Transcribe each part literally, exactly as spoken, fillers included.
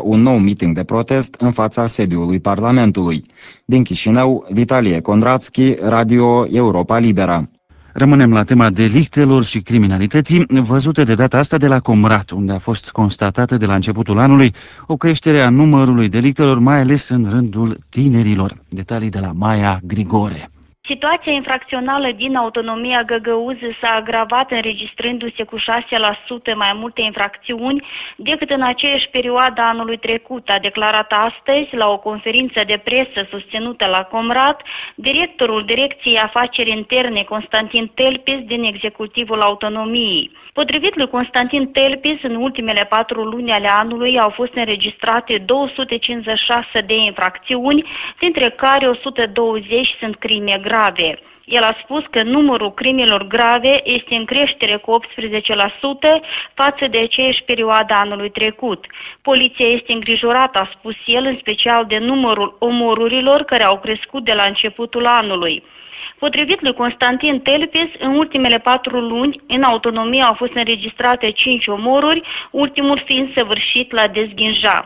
un nou miting de protest în fața sediului Parlamentului. Din Chișinău, Vitalie Condrațchi, Radio Europa Liberă. Rămânem la tema delictelor și criminalității, văzute de data asta de la Comrat, unde a fost constatată de la începutul anului o creștere a numărului delictelor, mai ales în rândul tinerilor. Detalii de la Maia Grigore. Situația infracțională din autonomia Găgăuză s-a agravat, înregistrându-se cu șase la sută mai multe infracțiuni decât în aceeași perioadă anului trecut, a declarat astăzi la o conferință de presă susținută la Comrat directorul Direcției Afaceri Interne Constantin Telpis din executivul autonomiei. Potrivit lui Constantin Telpis, în ultimele patru luni ale anului au fost înregistrate două sute cincizeci și șase de infracțiuni, dintre care o sută douăzeci sunt crime grave. El a spus că numărul crimelor grave este în creștere cu optsprezece la sută față de aceeași perioadă anului trecut. Poliția este îngrijorată, a spus el, în special de numărul omorurilor care au crescut de la începutul anului. Potrivit lui Constantin Telpis, în ultimele patru luni, în autonomie au fost înregistrate cinci omoruri, ultimul fiind săvârșit la Dezghinja.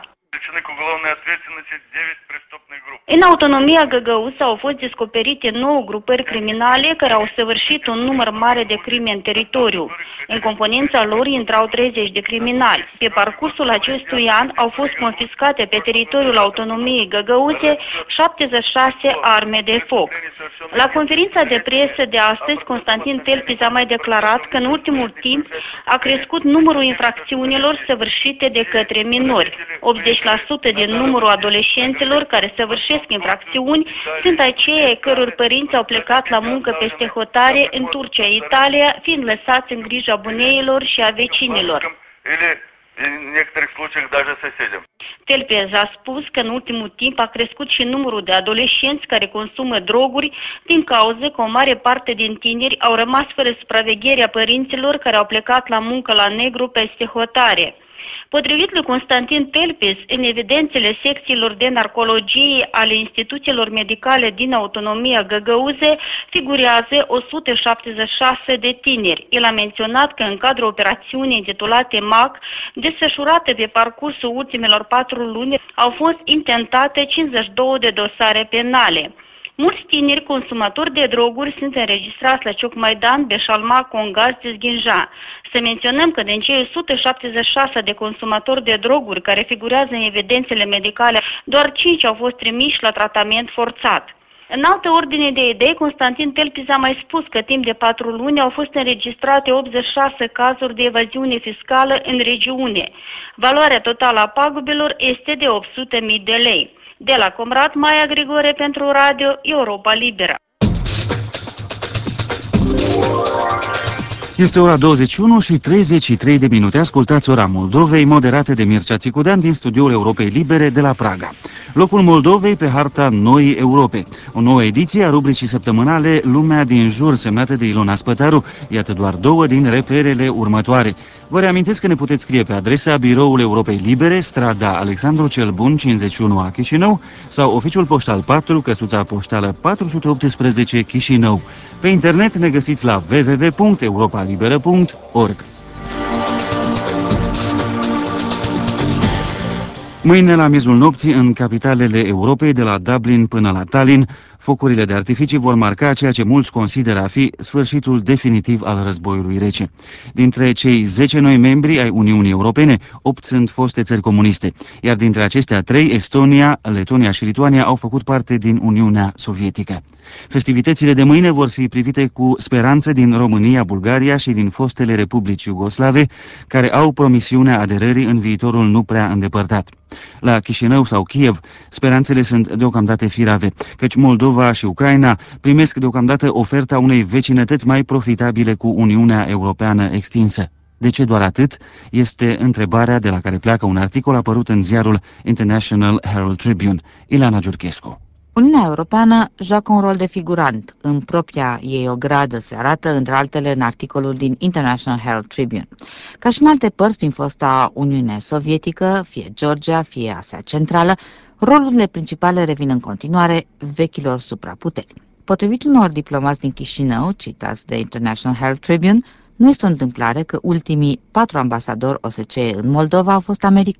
În autonomia Găgăuză au fost descoperite nouă grupări criminale care au săvârșit un număr mare de crime în teritoriu. În componența lor intrau treizeci de criminali. Pe parcursul acestui an au fost confiscate pe teritoriul autonomiei Găgăuze șaptezeci și șase arme de foc. La conferința de presă de astăzi, Constantin Telpis a mai declarat că în ultimul timp a crescut numărul infracțiunilor săvârșite de către minori. optzeci la sută din numărul adolescenților care săvârșesc infracțiuni sunt aceia căror părinți au plecat la muncă peste hotare în Turcia, Italia, fiind lăsați în grija buneilor și a vecinilor. Telpis a spus că în ultimul timp a crescut și numărul de adolescenți care consumă droguri din cauza că o mare parte din tineri au rămas fără supravegherea părinților care au plecat la muncă la negru peste hotare. Potrivit lui Constantin Telpis, în evidențele secțiilor de narcologie ale instituțiilor medicale din autonomia Găgăuze figurează o sută șaptezeci și șase de tineri. El a menționat că în cadrul operațiunii intitulate M A C, desfășurate pe parcursul ultimelor patru luni, au fost intentate cincizeci și două de dosare penale. Mulți tineri consumatori de droguri sunt înregistrați la Ciocmaidan, Beșalma, Congaz, Dezghinja. Să menționăm că din cei o sută șaptezeci și șase de consumatori de droguri care figurează în evidențele medicale, doar cinci au fost trimiși la tratament forțat. În altă ordine de idei, Constantin Telpis a mai spus că timp de patru luni au fost înregistrate optzeci și șase cazuri de evaziune fiscală în regiune. Valoarea totală a pagubelor este de opt sute de mii de lei. De la Comrat, Maia Grigore pentru Radio Europa Liberă. Este ora douăzeci și unu și treizeci și trei de minute. Ascultați Ora Moldovei, moderată de Mircea Țicudean din studioul Europei Libere de la Praga. Locul Moldovei pe harta Noii Europe. O nouă ediție a rubricii săptămânale Lumea din jur, semnată de Ilona Spătaru. Iată doar două din reperele următoare. Vă reamintesc că ne puteți scrie pe adresa Biroul Europei Libere, strada Alexandru cel Bun, cincizeci și unu a Chișinău, sau oficiul poștal patru, căsuța poștală patru sute optsprezece Chișinău. Pe internet ne găsiți la w w w punct europa liberă punct org. Mâine, la miezul nopții, în capitalele Europei, de la Dublin până la Tallinn, focurile de artificii vor marca ceea ce mulți consideră a fi sfârșitul definitiv al războiului rece. Dintre cei zece noi membri ai Uniunii Europene, opt sunt foste țări comuniste, iar dintre acestea trei, Estonia, Letonia și Lituania au făcut parte din Uniunea Sovietică. Festivitățile de mâine vor fi privite cu speranță din România, Bulgaria și din fostele republici iugoslave, care au promisiunea aderării în viitorul nu prea îndepărtat. La Chișinău sau Kiev, speranțele sunt deocamdată firave, căci Moldova și Ucraina primesc deocamdată oferta unei vecinătăți mai profitabile cu Uniunea Europeană extinsă. De ce doar atât? Este întrebarea de la care pleacă un articol apărut în ziarul International Herald Tribune. Ileana Giurchescu. Uniunea Europeană joacă un rol de figurant în propria ei ogradă, se arată între altele în articolul din International Herald Tribune. Ca și în alte părți din fosta Uniune Sovietică, fie Georgia, fie Asia Centrală, rolurile principale revin în continuare vechilor supraputeri. Potrivit unor diplomați din Chișinău, citați de International Herald Tribune, nu este o întâmplare că ultimii patru ambasadori O S C E în Moldova au fost americani.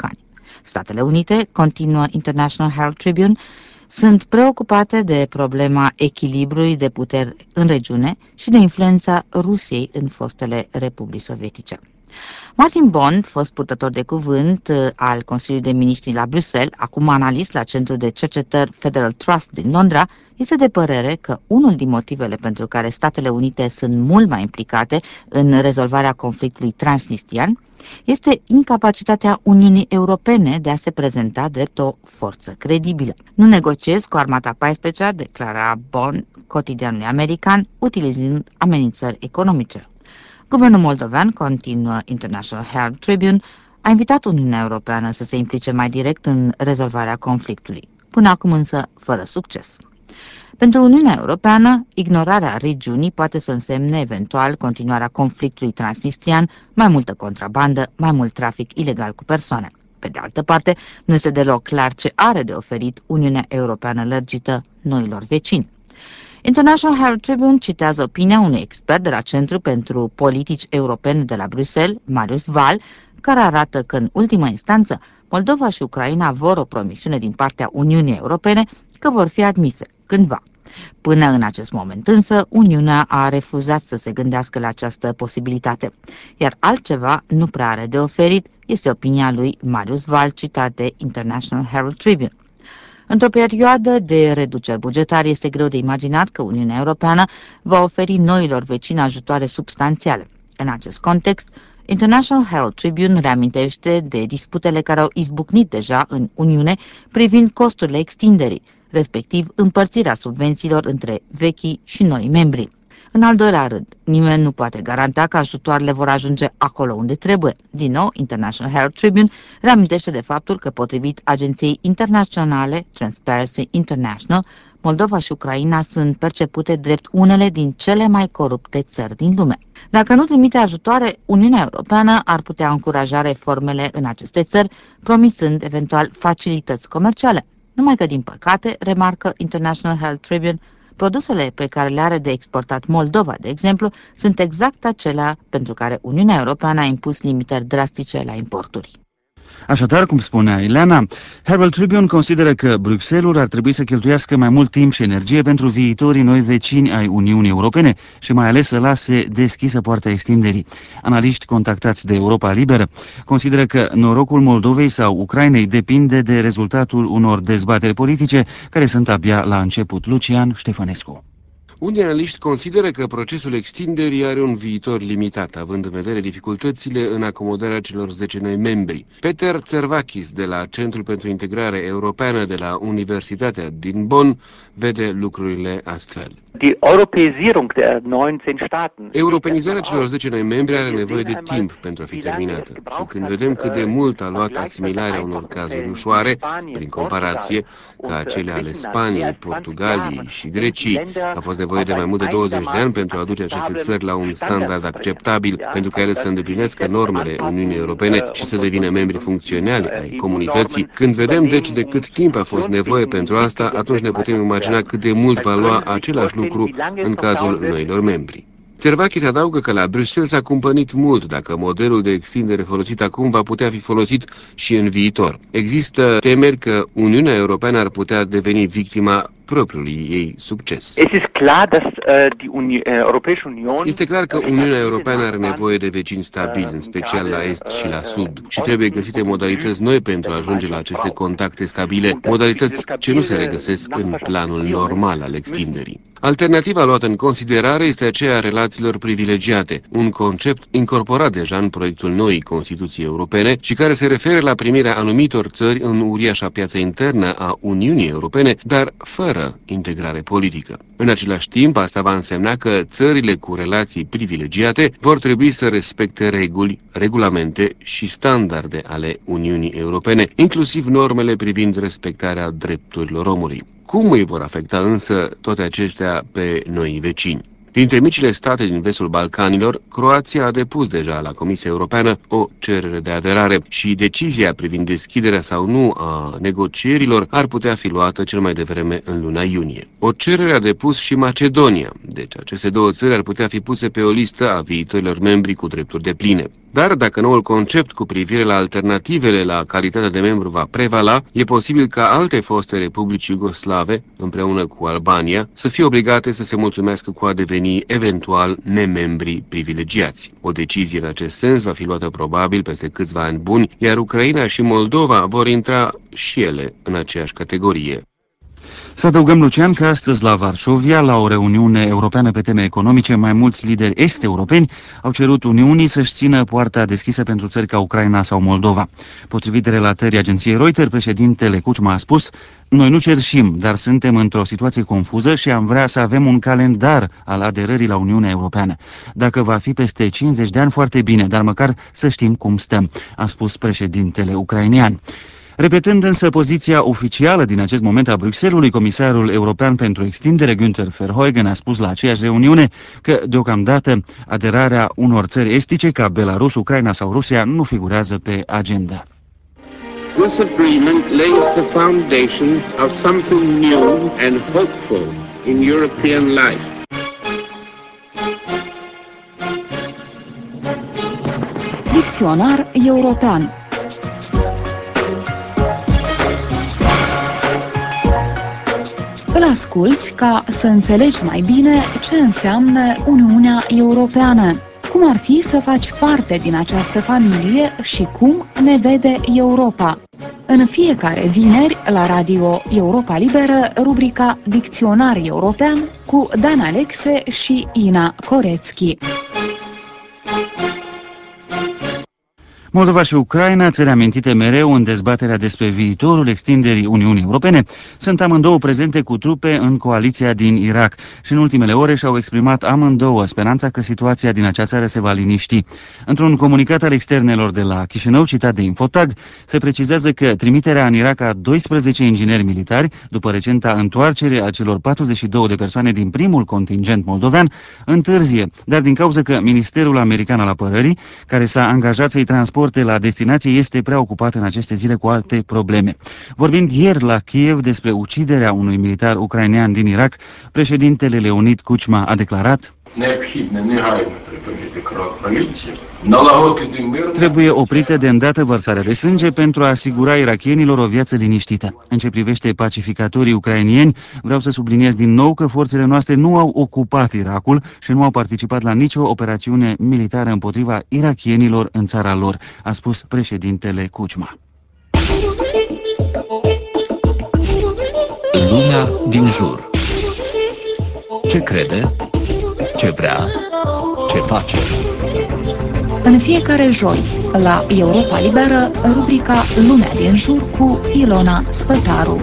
Statele Unite, continuă International Herald Tribune, sunt preocupate de problema echilibrului de puteri în regiune și de influența Rusiei în fostele republici sovietice. Martin Bond, fost purtător de cuvânt al Consiliului de Miniștri la Bruxelles, acum analist la Centrul de Cercetări Federal Trust din Londra, este de părere că unul din motivele pentru care Statele Unite sunt mult mai implicate în rezolvarea conflictului transnistrian este incapacitatea Uniunii Europene de a se prezenta drept o forță credibilă. Nu negociez cu Armata paisprezecea, declara Bond cotidianului american, utilizând amenințări economice. Guvernul moldovean, continuă International Herald Tribune, a invitat Uniunea Europeană să se implice mai direct în rezolvarea conflictului, până acum însă fără succes. Pentru Uniunea Europeană, ignorarea regiunii poate să însemne eventual continuarea conflictului transnistrian, mai multă contrabandă, mai mult trafic ilegal cu persoane. Pe de altă parte, nu este deloc clar ce are de oferit Uniunea Europeană lărgită noilor vecini. International Herald Tribune citează opinia unui expert de la Centru pentru Politici Europene de la Bruxelles, Marius Val, care arată că în ultimă instanță Moldova și Ucraina vor o promisiune din partea Uniunii Europene că vor fi admise cândva. Până în acest moment însă, Uniunea a refuzat să se gândească la această posibilitate, iar altceva nu prea are de oferit, este opinia lui Marius Val, citat de International Herald Tribune. Într-o perioadă de reduceri bugetare, este greu de imaginat că Uniunea Europeană va oferi noilor vecini ajutoare substanțiale. În acest context, International Herald Tribune reamintește de disputele care au izbucnit deja în Uniune privind costurile extinderii, respectiv împărțirea subvențiilor între vechii și noi membri. În al doilea rând, nimeni nu poate garanta că ajutoarele vor ajunge acolo unde trebuie. Din nou, International Herald Tribune reamintește de faptul că, potrivit agenției internaționale Transparency International, Moldova și Ucraina sunt percepute drept unele din cele mai corupte țări din lume. Dacă nu trimite ajutoare, Uniunea Europeană ar putea încuraja reformele în aceste țări, promisând eventual facilități comerciale. Numai că, din păcate, remarcă International Herald Tribune, produsele pe care le are de exportat Moldova, de exemplu, sunt exact acelea pentru care Uniunea Europeană a impus limitări drastice la importuri. Așadar, cum spunea Ileana, Herald Tribune consideră că Bruxelles ar trebui să cheltuiască mai mult timp și energie pentru viitorii noi vecini ai Uniunii Europene și mai ales să lase deschisă poarta extinderii. Analiști contactați de Europa Liberă consideră că norocul Moldovei sau Ucrainei depinde de rezultatul unor dezbateri politice care sunt abia la început. Lucian Ștefănescu. Unii analiști consideră că procesul extinderii are un viitor limitat, având în vedere dificultățile în acomodarea celor zece noi membri. Peter Țervachis, de la Centrul pentru Integrare Europeană de la Universitatea din Bonn, vede lucrurile astfel. Europenizarea celor zece noi membri are nevoie de timp pentru a fi terminată. Și când vedem cât de mult a luat asimilarea unor cazuri ușoare, prin comparație, ca cele ale Spaniei, Portugaliei și Greciei, a fost nevoie de mai mult de douăzeci de ani pentru a aduce aceste țări la un standard acceptabil, pentru ca ele să îndeplinească normele Uniunii Europene și să devină membri funcționali ai comunității. Când vedem deci de cât timp a fost nevoie pentru asta, atunci ne putem imagina cât de mult va lua același lucru în cazul noilor membri. Țervachis adaugă că la Bruxelles s-a cumpănit mult dacă modelul de extindere folosit acum va putea fi folosit și în viitor. Există temeri că Uniunea Europeană ar putea deveni victima propriului ei succes. Este clar că Uniunea Europeană are nevoie de vecini stabili, în special la est și la sud, și trebuie găsite modalități noi pentru a ajunge la aceste contacte stabile, modalități ce nu se regăsesc în planul normal al extinderii. Alternativa luată în considerare este aceea a relațiilor privilegiate, un concept incorporat deja în proiectul noii Constituții Europene și care se referă la primirea anumitor țări în uriașa piață internă a Uniunii Europene, dar fără integrare politică. În același timp, asta va însemna că țările cu relații privilegiate vor trebui să respecte reguli, regulamente și standarde ale Uniunii Europene, inclusiv normele privind respectarea drepturilor omului. Cum îi vor afecta însă toate acestea pe noi vecini? Dintre micile state din vestul Balcanilor, Croația a depus deja la Comisia Europeană o cerere de aderare și decizia privind deschiderea sau nu a negocierilor ar putea fi luată cel mai devreme în luna iunie. O cerere a depus și Macedonia, deci aceste două țări ar putea fi puse pe o listă a viitorilor membri cu drepturi depline. Dar dacă noul concept cu privire la alternativele la calitatea de membru va prevala, e posibil ca alte foste republici iugoslave, împreună cu Albania, să fie obligate să se mulțumească cu a deveni eventual nemembri privilegiați. O decizie în acest sens va fi luată probabil peste câțiva ani buni, iar Ucraina și Moldova vor intra și ele în aceeași categorie. Să adăugăm, Lucian, că astăzi la Varșovia, la o reuniune europeană pe teme economice, mai mulți lideri est-europeni au cerut Uniunii să-și țină poarta deschisă pentru țări ca Ucraina sau Moldova. Potrivit relatării agenției Reuters, președintele Kuchma a spus: "Noi nu cerșim, dar suntem într-o situație confuză și am vrea să avem un calendar al aderării la Uniunea Europeană. Dacă va fi peste cincizeci de ani, foarte bine, dar măcar să știm cum stăm", a spus președintele ucrainean. Repetând însă poziția oficială din acest moment a Bruxellesului, comisarul european pentru extindere Günther Verheugen a spus la aceeași reuniune că deocamdată aderarea unor țări estice ca Belarus, Ucraina sau Rusia nu figurează pe agenda. This agreement lays the foundation of something new and hopeful in European life. Dicționar european. Îl asculți ca să înțelegi mai bine ce înseamnă Uniunea Europeană, cum ar fi să faci parte din această familie și cum ne vede Europa. În fiecare vineri, la Radio Europa Liberă, rubrica Dicționar European cu Dan Alexe și Ina Corețchi. Moldova și Ucraina, țări amintite mereu în dezbaterea despre viitorul extinderii Uniunii Europene, sunt amândouă prezente cu trupe în coaliția din Irak și în ultimele ore și-au exprimat amândouă speranța că situația din acea țară se va liniști. Într-un comunicat al externelor de la Chișinău, citat de Infotag, se precizează că trimiterea în Irak a doisprezece ingineri militari, după recenta întoarcere a celor patruzeci și două de persoane din primul contingent moldovean, întârzie, dar din cauza că Ministerul American al Apărării, care s-a angajat să-i transporte la destinație, este prea ocupat în aceste zile cu alte probleme. Vorbind ieri la Kiev despre uciderea unui militar ucrainean din Irak, președintele Leonid Kuchma a declarat: "Trebuie oprită de îndată vărsarea de sânge pentru a asigura irakienilor o viață liniștită. În ce privește pacificatorii ucrainieni, vreau să subliniez din nou că forțele noastre nu au ocupat Irakul și nu au participat la nicio operațiune militară împotriva irakienilor în țara lor", a spus președintele Kuchma. Lumea din jur. Ce crede? Ce vrea? Ce face? În fiecare joi, la Europa Liberă, rubrica Lumea din jur cu Ilona Spătaru.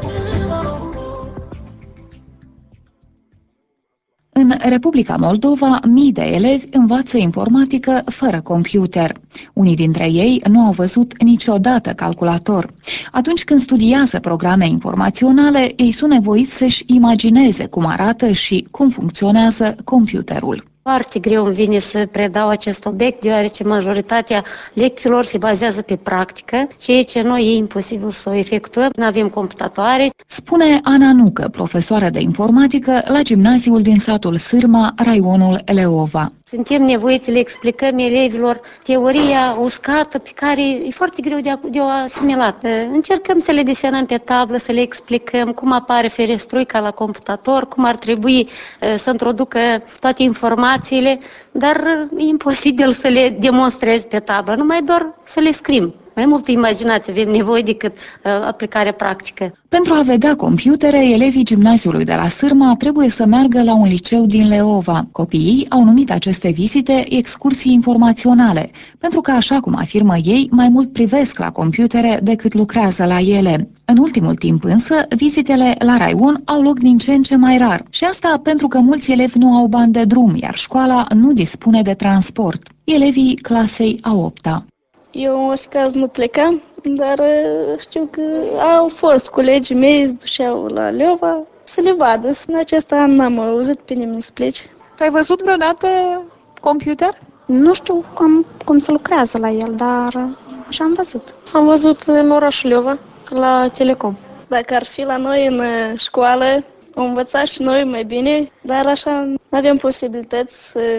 În Republica Moldova, mii de elevi învață informatică fără computer. Unii dintre ei nu au văzut niciodată calculator. Atunci când studiază programe informaționale, ei sunt nevoiți să-și imagineze cum arată și cum funcționează computerul. Foarte greu îmi vine să predau acest obiect, deoarece majoritatea lecțiilor se bazează pe practică, ceea ce noi e imposibil să o efectuăm. Nu avem computatoare. Spune Ana Nucă, profesoară de informatică la gimnaziul din satul Sârma, raionul Leova. Suntem nevoiți să le explicăm elevilor teoria uscată pe care e foarte greu de, a, de o asimilat. Încercăm să le desenăm pe tablă, să le explicăm cum apare ferestruica la computator, cum ar trebui să introducă toate informațiile, dar e imposibil să le demonstrezi pe tablă, numai doar să le scrim. Mai multă imaginație avem nevoie decât uh, aplicarea practică. Pentru a vedea computere, elevii gimnaziului de la Sârma trebuie să meargă la un liceu din Leova. Copiii au numit aceste vizite excursii informaționale, pentru că, așa cum afirmă ei, mai mult privesc la computere decât lucrează la ele. În ultimul timp însă, vizitele la raion au loc din ce în ce mai rar. Și asta pentru că mulți elevi nu au bani de drum, iar școala nu dispune de transport. Elevii clasei a opta. Eu în orice caz nu plecam, dar știu că au fost colegii mei, se duceau la Leova să le vadă. În acest an n-am auzit pe nimeni să plece. Tu ai văzut vreodată computer? Nu știu cum, cum se lucrează la el, dar așa am văzut. Am văzut în orașul Leova, la Telecom. Dacă ar fi la noi în școală, am învățat și noi mai bine, dar așa nu avem posibilități să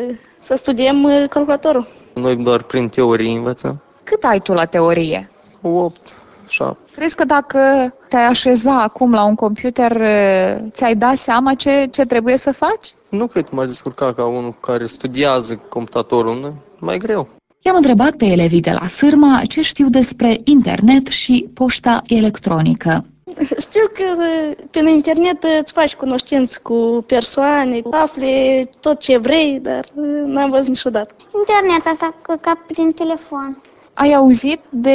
Să studiem calculatorul. Noi doar prin teorie învățăm. Cât ai tu la teorie? opt, șapte. Crezi că dacă te-ai așeza acum la un computer, ți-ai dat seama ce, ce trebuie să faci? Nu cred că m-aș descurca ca unul care studiază computatorul, mai greu. I-am întrebat pe elevii de la Sârma ce știu despre internet și poșta electronică. Știu că prin internet îți faci cunoștință cu persoane, afli tot ce vrei, dar n-am văzut niciodată. Internet asta ca prin telefon. Ai auzit de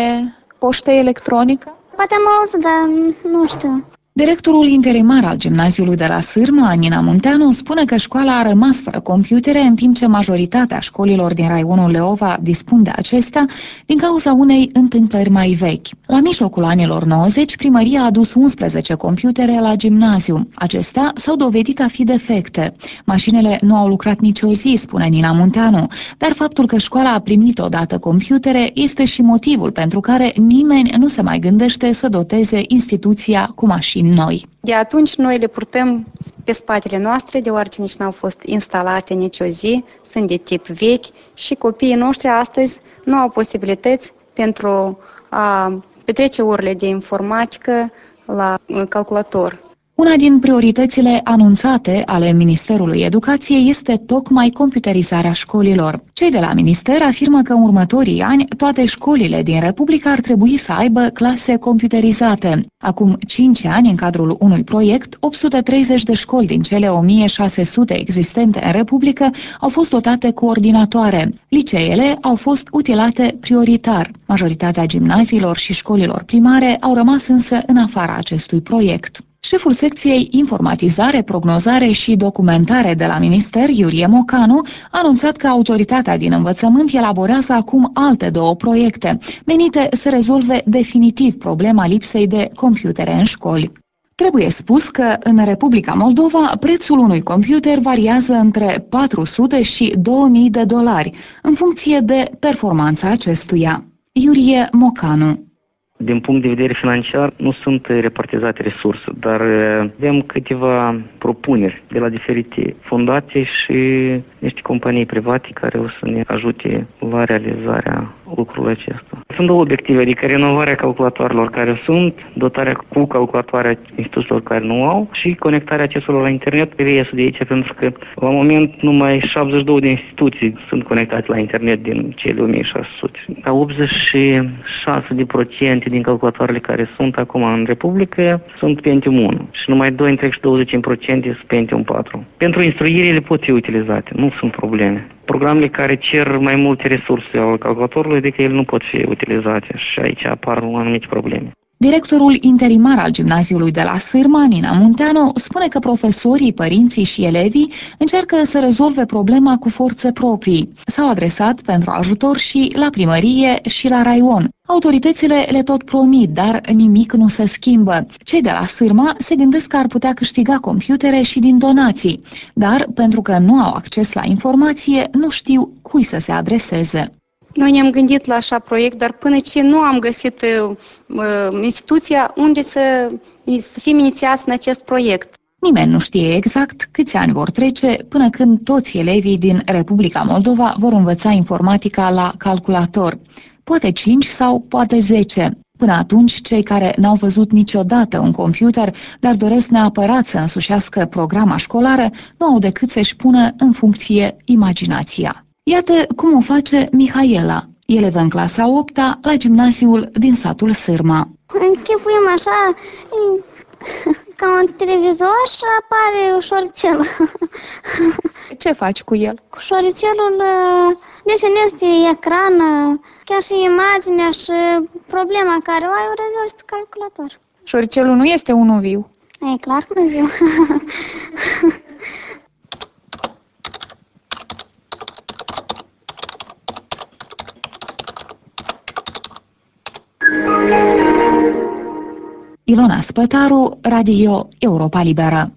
poștă electronică? Poate am auzit, dar nu știu. Directorul interimar al gimnaziului de la Sârma, Nina Munteanu, spune că școala a rămas fără computere, în timp ce majoritatea școlilor din raionul Leova dispun de acestea din cauza unei întâmplări mai vechi. La mijlocul anilor nouăzeci, primăria a adus unsprezece computere la gimnaziu. Acestea s-au dovedit a fi defecte. Mașinile nu au lucrat nicio zi, spune Nina Munteanu, dar faptul că școala a primit odată computere este și motivul pentru care nimeni nu se mai gândește să doteze instituția cu mașini noi. De atunci noi le purtăm pe spatele noastre, deoarece nici n-au fost instalate nicio zi, sunt de tip vechi și copiii noștri astăzi nu au posibilități pentru a petrece orele de informatică la calculator. Una din prioritățile anunțate ale Ministerului Educației este tocmai computerizarea școlilor. Cei de la minister afirmă că în următorii ani toate școlile din Republică ar trebui să aibă clase computerizate. Acum cinci ani, în cadrul unui proiect, opt sute treizeci de școli din cele o mie șase sute existente în Republică au fost dotate cu ordinatoare. Liceele au fost utilate prioritar. Majoritatea gimnaziilor și școlilor primare au rămas însă în afara acestui proiect. Șeful secției Informatizare, Prognozare și Documentare de la Minister, Iurie Mocanu, a anunțat că autoritatea din învățământ elaborează acum alte două proiecte, menite să rezolve definitiv problema lipsei de computere în școli. Trebuie spus că în Republica Moldova prețul unui computer variază între patru sute și două mii de dolari, în funcție de performanța acestuia. Iurie Mocanu. Din punct de vedere financiar, nu sunt repartizate resurse, dar avem câteva propuneri de la diferite fundații și niște companii private care o să ne ajute la realizarea lucrului acesta. Sunt două obiective, adică renovarea calculatoarelor care sunt, dotarea cu calculatoare instituțiilor care nu au și conectarea acestora la internet. Reiese de aici pentru că la moment numai șaptezeci și două de instituții sunt conectate la internet din cele o mie șase sute. La optzeci și șase la sută din calculatoarele care sunt acum în Republică sunt Pentium unu și numai doi întreg și douăzeci la sută sunt Pentium patru. Pentru instruire ele pot fi utilizate, nu sunt probleme. Programele care cer mai multe resurse al calculatorului, adică ele nu pot fi utilizate și aici apar anumite probleme. Directorul interimar al gimnaziului de la Sârma, Nina Munteanu, spune că profesorii, părinții și elevii încearcă să rezolve problema cu forțe proprii. S-au adresat pentru ajutor și la primărie și la raion. Autoritățile le tot promit, dar nimic nu se schimbă. Cei de la Sârma se gândesc că ar putea câștiga computere și din donații, dar pentru că nu au acces la informație, nu știu cui să se adreseze. Noi ne-am gândit la așa proiect, dar până ce nu am găsit uh, instituția unde să, să fim inițiați în acest proiect. Nimeni nu știe exact câți ani vor trece până când toți elevii din Republica Moldova vor învăța informatica la calculator. Poate cinci sau poate zece. Până atunci, cei care n-au văzut niciodată un computer, dar doresc neapărat să însușească programa școlară, nu au decât să-și pună în funcție imaginația. Iată cum o face Mihaela, elevă în clasa a opta la gimnaziul din satul Sârma. Închipuim așa, ca un televizor și apare șoricelul. Ce faci cu el? Cu șoricelul desenez pe ecran, chiar și imaginea și problema care o ai o rezolvi pe calculator. Șoricelul nu este unul viu? E clar că nu viu. Ilona Spătaru, Radio Europa Liberă.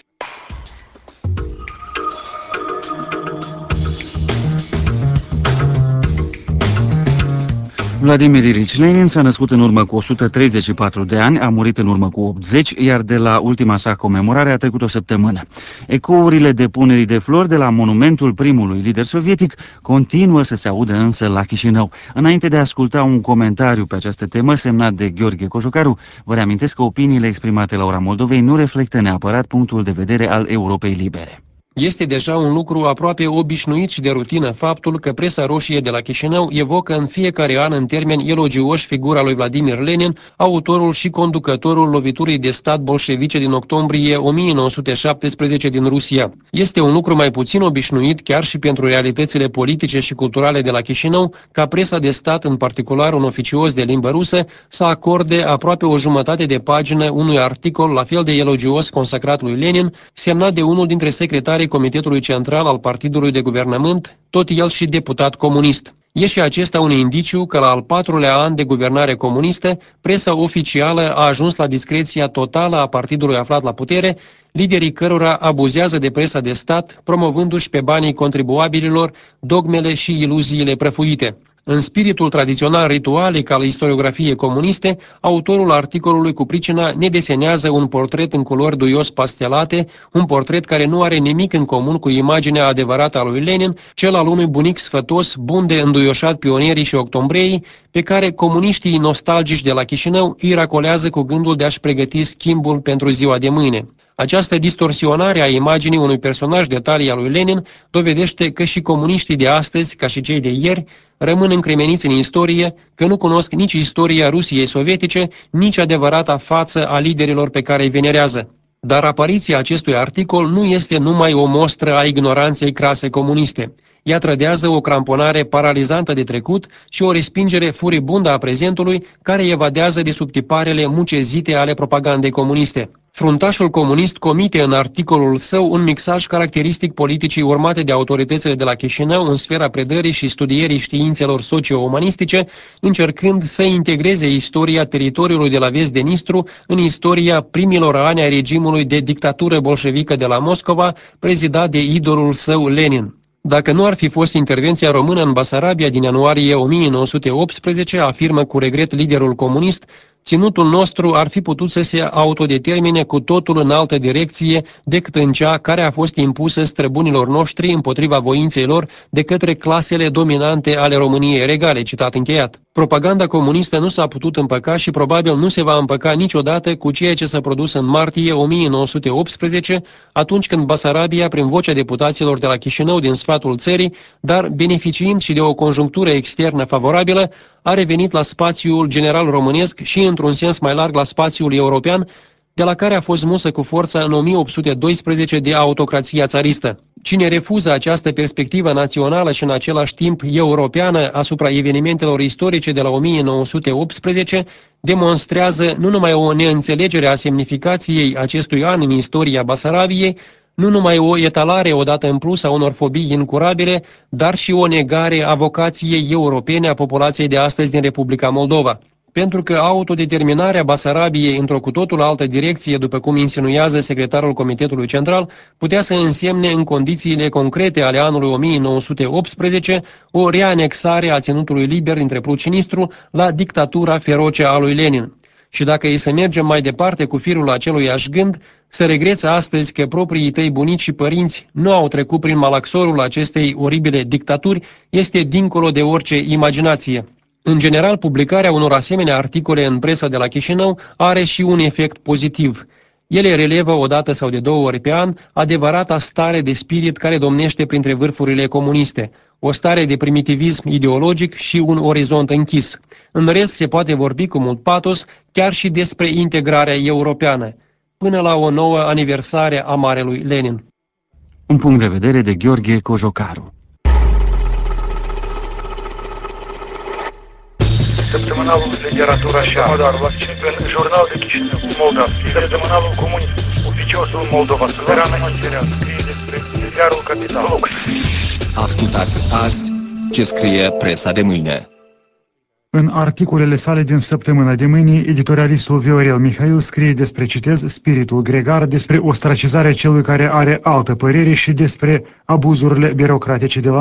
Vladimir Ilici Lenin s-a născut în urmă cu o sută treizeci și patru de ani, a murit în urmă cu optzeci, iar de la ultima sa comemorare a trecut o săptămână. Ecourile depunerii de flori de la monumentul primului lider sovietic continuă să se audă însă la Chișinău. Înainte de a asculta un comentariu pe această temă semnat de Gheorghe Cojocaru, vă reamintesc că opiniile exprimate la Ora Moldovei nu reflectă neapărat punctul de vedere al Europei Libere. Este deja un lucru aproape obișnuit și de rutină faptul că presa roșie de la Chișinău evocă în fiecare an în termeni elogioși figura lui Vladimir Lenin, autorul și conducătorul loviturii de stat bolșevice din octombrie o mie nouă sute șaptesprezece din Rusia. Este un lucru mai puțin obișnuit chiar și pentru realitățile politice și culturale de la Chișinău, ca presa de stat, în particular un oficios de limbă rusă, să acorde aproape o jumătate de pagină unui articol la fel de elogios consacrat lui Lenin, semnat de unul dintre secretarii Comitetului Central al Partidului de Guvernământ, tot el și deputat comunist. E și acesta un indiciu că la al patrulea an de guvernare comunistă, presa oficială a ajuns la discreția totală a partidului aflat la putere, liderii cărora abuzează de presa de stat, promovându-și pe banii contribuabililor dogmele și iluziile prăfuite. În spiritul tradițional ritualic al istoriografiei comuniste, autorul articolului cu pricina ne desenează un portret în culori duios pastelate, un portret care nu are nimic în comun cu imaginea adevărată a lui Lenin, cel al unui bunic sfătos, bun de înduioșat pionierii și octombreii, pe care comuniștii nostalgici de la Chișinău îi racolează cu gândul de a-și pregăti schimbul pentru ziua de mâine. Această distorsionare a imaginii unui personaj de talia lui Lenin dovedește că și comuniștii de astăzi, ca și cei de ieri, rămân încremeniți în istorie, că nu cunosc nici istoria Rusiei sovietice, nici adevărata față a liderilor pe care îi venerează. Dar apariția acestui articol nu este numai o mostră a ignoranței crase comuniste. Ea trădează o cramponare paralizantă de trecut și o respingere furibundă a prezentului, care evadează de sub tiparele mucezite ale propagandei comuniste. Fruntașul comunist comite în articolul său un mixaj caracteristic politicii urmate de autoritățile de la Chișinău în sfera predării și studierii științelor socio-umanistice, încercând să integreze istoria teritoriului de la vest de Nistru în istoria primilor ani a regimului de dictatură bolșevică de la Moscova, prezidat de idolul său Lenin. Dacă nu ar fi fost intervenția română în Basarabia din ianuarie o mie nouă sute optsprezece, afirmă cu regret liderul comunist, ținutul nostru ar fi putut să se autodetermine cu totul în altă direcție decât în cea care a fost impusă străbunilor noștri împotriva voinței lor de către clasele dominante ale României regale, citat încheiat. Propaganda comunistă nu s-a putut împăca și probabil nu se va împăca niciodată cu ceea ce s-a produs în martie o mie nouă sute optsprezece, atunci când Basarabia, prin vocea deputaților de la Chișinău din sfatul țării, dar beneficiind și de o conjunctură externă favorabilă, a revenit la spațiul general românesc și, într-un sens mai larg, la spațiul european, de la care a fost musă cu forța în o mie opt sute doisprezece de autocrația țaristă. Cine refuză această perspectivă națională și în același timp europeană asupra evenimentelor istorice de la o mie nouă sute optsprezece, demonstrează nu numai o neînțelegere a semnificației acestui an în istoria Basarabiei, nu numai o etalare odată în plus a unor fobii incurabile, dar și o negare a vocației europene a populației de astăzi din Republica Moldova. Pentru că autodeterminarea Basarabiei într-o cu totul altă direcție, după cum insinuează secretarul Comitetului Central, putea să însemne în condițiile concrete ale anului o mie nouă sute optsprezece o reanexare a ținutului liber dintre Prut și Nistru la dictatura feroce a lui Lenin. Și dacă e să mergem mai departe cu firul aceluiași gând, să regreți astăzi că proprii tăi bunici și părinți nu au trecut prin malaxorul acestei oribile dictaturi, este dincolo de orice imaginație. În general, publicarea unor asemenea articole în presa de la Chișinău are și un efect pozitiv. Ele relevă o dată sau de două ori pe an adevărata stare de spirit care domnește printre vârfurile comuniste, o stare de primitivism ideologic și un orizont închis. În rest, se poate vorbi cu mult patos chiar și despre integrarea europeană, până la o nouă aniversare a marelui Lenin. Un punct de vedere de Gheorghe Cojocaru. Săptămânalul Literatura și Artul, în Jurnal de Chișinău, Moldavski, Săptămânalul Comunist, Oficiosul Moldova, Sărană Material, scrie despre Ziarul Capital. Ascultați azi ce scrie presa de mâine. În articolele sale din săptămâna de mâine, editorialistul Viorel Mihail scrie despre, citez, spiritul gregar, despre ostracizarea celui care are altă părere și despre abuzurile birocratice de la noi.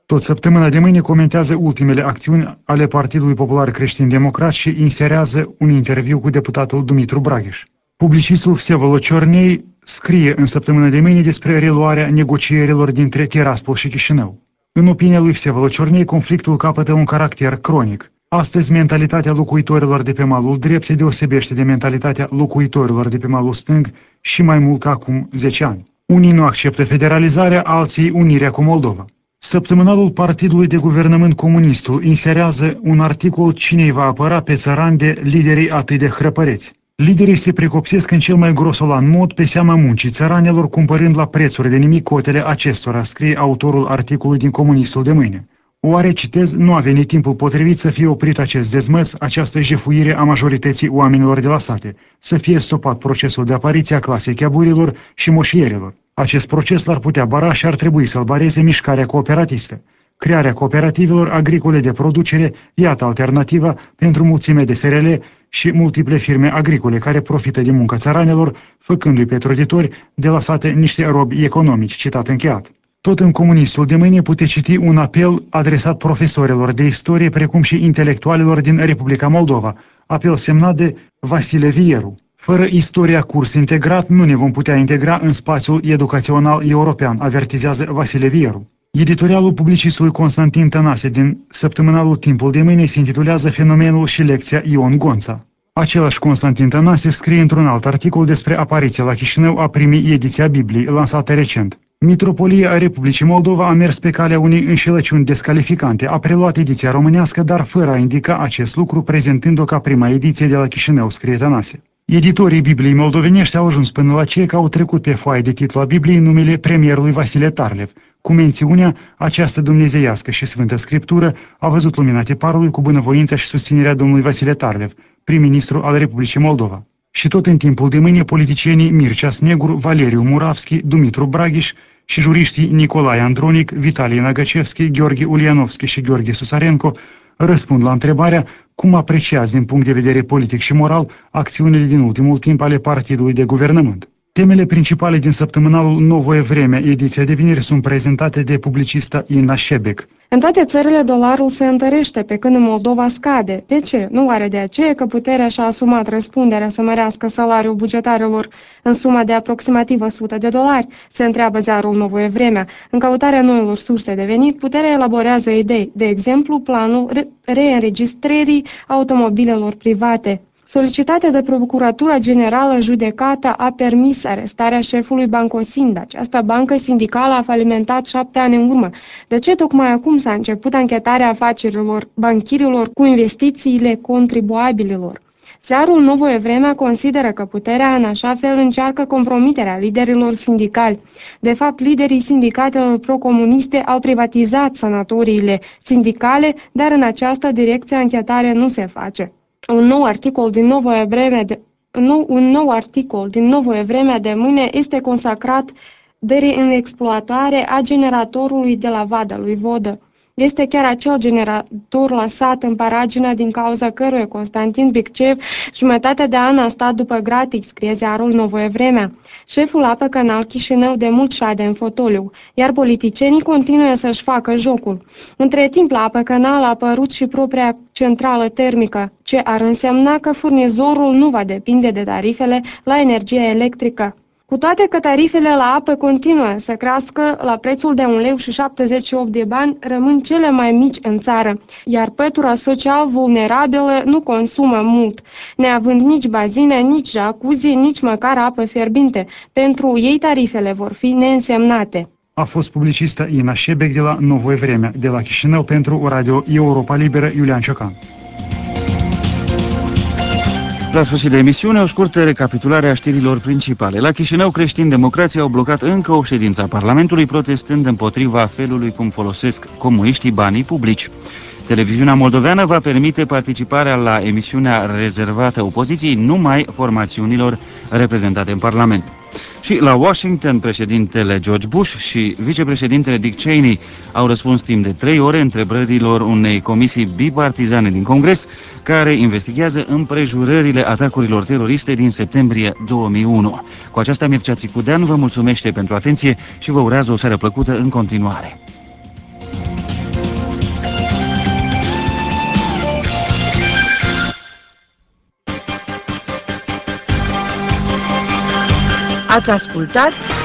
Tot săptămâna de mâine comentează ultimele acțiuni ale Partidului Popular Creștin-Democrat și inserează un interviu cu deputatul Dumitru Braghiș. Publicistul Vsevolod Ciornei scrie în săptămâna de mâine despre reluarea negocierilor dintre Tiraspol și Chișinău. În opinia lui Vsevolod Ciornei, conflictul capătă un caracter cronic. Astăzi, mentalitatea locuitorilor de pe malul drept se deosebește de mentalitatea locuitorilor de pe malul stâng și mai mult ca acum zece ani. Unii nu acceptă federalizarea, alții unirea cu Moldova. Săptămânalul Partidului de Guvernământ Comunistul inserează un articol cine îi va apăra pe țărani de liderii atât de hrăpăreți. Liderii se precopsesc în cel mai grosolan mod pe seama muncii țăranelor, cumpărând la prețuri de nimic cotele acestora, scrie autorul articolului din Comunistul de mâine. Oare, citez, nu a venit timpul potrivit să fie oprit acest dezmăț, această jefuire a majorității oamenilor de la sate, să fie stopat procesul de apariție a clasei cheaburilor și moșierilor. Acest proces l-ar putea bara și ar trebui să-l bareze mișcarea cooperatistă. Crearea cooperativelor agricole de producere, iată alternativa pentru mulțime de S R L și multiple firme agricole care profită de munca țăranelor, făcându-i pe troditori de la sate niște robi economici, citat încheiat. Tot în Comunistul de mâine puteți citi un apel adresat profesorilor de istorie, precum și intelectualilor din Republica Moldova, apel semnat de Vasile Vieru. Fără istoria curs integrat, nu ne vom putea integra în spațiul educațional european, avertizează Vasile Vieru. Editorialul publicistului Constantin Tănase din săptămânalul Timpul de mâine se intitulează Fenomenul și lecția Ion Gonța. Același Constantin Tănase scrie într-un alt articol despre apariția la Chișinău a primii ediții a Bibliei, lansată recent. Mitropolia Republicii Moldova a mers pe calea unei înșelăciuni descalificante, a preluat ediția românească, dar fără a indica acest lucru, prezentând-o ca prima ediție de la Chișinău, scrie Tănase. Editorii Bibliei moldovenești au ajuns până la cei că au trecut pe foaie de titlu a Bibliei numele premierului Vasile Tarlev, cu mențiunea această dumnezeiască și sfântă scriptură a văzut lumina tiparului cu bunăvoința și susținerea domnului Vasile Tarlev, prim-ministru al Republicii Moldova. Și tot în timpul de mâine, politicienii Mircea Sneguru, Valeriu Muravski, Dumitru Braghiș și juriștii Nicolae Andronic, Vitalie Nagacevski, Gheorghe Ulianovski și Gheorghe Susarenko răspund la întrebarea cum apreciați din punct de vedere politic și moral acțiunile din ultimul timp ale Partidului de Guvernământ. Temele principale din săptămânalul Novoe Vreme, ediția de vineri, sunt prezentate de publicista Ina Șebec. În toate țările dolarul se întărește, pe când în Moldova scade. De ce? Nu oare de aceea că puterea și-a asumat răspunderea să mărească salariul bugetarilor în suma de aproximativ o sută de dolari? Se întreabă ziarul Novoe Vremea. În căutarea noilor surse de venit, puterea elaborează idei, de exemplu planul re- reînregistrării automobilelor private. Solicitată de Procuratura Generală Judecată a permis arestarea șefului Bancosind. Această bancă sindicală a falimentat șapte ani în urmă. De ce tocmai acum s-a început anchetarea afacerilor banchirilor cu investițiile contribuabililor? Ziarul Novoe Vremea consideră că puterea în așa fel încearcă compromiterea liderilor sindicali. De fapt, liderii sindicatelor procomuniste au privatizat sanatoriile sindicale, dar în această direcție anchetare nu se face. Un nou articol din Novoe Vremea de, nou, un nou articol din Novoe Vremea de mâine este consacrat de reînexploatare a generatorului de la Vada lui Vodă. Este chiar acel generator lăsat în paragina din cauza căruia Constantin Biccev jumătate de an a stat după gratii, scrie ziarul Novoe Vremea. Șeful Apă Canal Chișinău de mult șade în fotoliu, iar politicienii continuă să-și facă jocul. Între timp, la Apă Canal a apărut și propria centrală termică, ce ar însemna că furnizorul nu va depinde de tarifele la energie electrică. Cu toate că tarifele la apă continuă să crească la prețul de un leu și șaptezeci și opt de bani, rămân cele mai mici în țară, iar pătura social vulnerabilă nu consumă mult, neavând nici bazine, nici jacuzzi, nici măcar apă fierbinte. Pentru ei tarifele vor fi neînsemnate. A fost publicistă Ina Șebec de la Novoe Vremea, de la Chișinău pentru Radio Europa Liberă, Iulian Ciocan. La sfârșit de emisiune, o scurtă recapitulare a știrilor principale. La Chișinău, creștini-democrații au blocat încă o ședință a Parlamentului, protestând împotriva felului cum folosesc comuniștii banii publici. Televiziunea moldoveană va permite participarea la emisiunea rezervată opoziției numai formațiunilor reprezentate în Parlament. Și la Washington, președintele George Bush și vicepreședintele Dick Cheney au răspuns timp de trei ore întrebărilor unei comisii bipartizane din Congres care investigează împrejurările atacurilor teroriste din septembrie două mii unu. Cu aceasta, Mircea Țicudean vă mulțumește pentru atenție și vă urează o seară plăcută în continuare. Ați ascultat